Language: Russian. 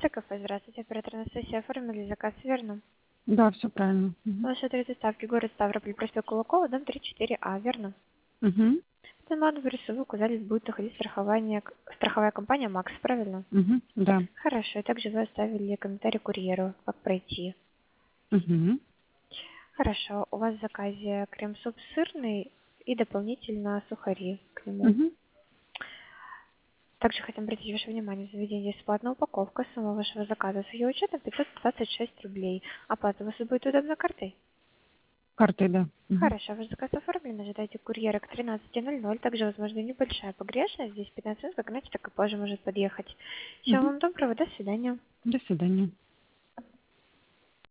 Это кафе. Здравствуйте, оператор Анастасия. Оформили заказ, верно? Да, все правильно. Ваш адрес доставки город Ставрополь, проспект Кулакова, дом 34А, верно? Угу. В адресу вы указали, будет находиться страховая компания Макс, правильно? Угу. Да. Хорошо, и также вы оставили комментарий курьеру, как пройти. Угу. Хорошо, у вас в заказе крем-суп сырный и дополнительно сухари к нему. Угу. Также хотим обратить ваше внимание, в заведении бесплатная упаковка, сумма вашего заказа с ее учетом 526 рублей. Оплата у вас будет удобно картой? Картой, да. Угу. Хорошо, ваш заказ оформлен, ожидайте курьера к 13:00, также, возможно, небольшая погрешность, здесь 15 минут, как иначе, так и позже может подъехать. Всего Угу. вам доброго, до свидания. До свидания.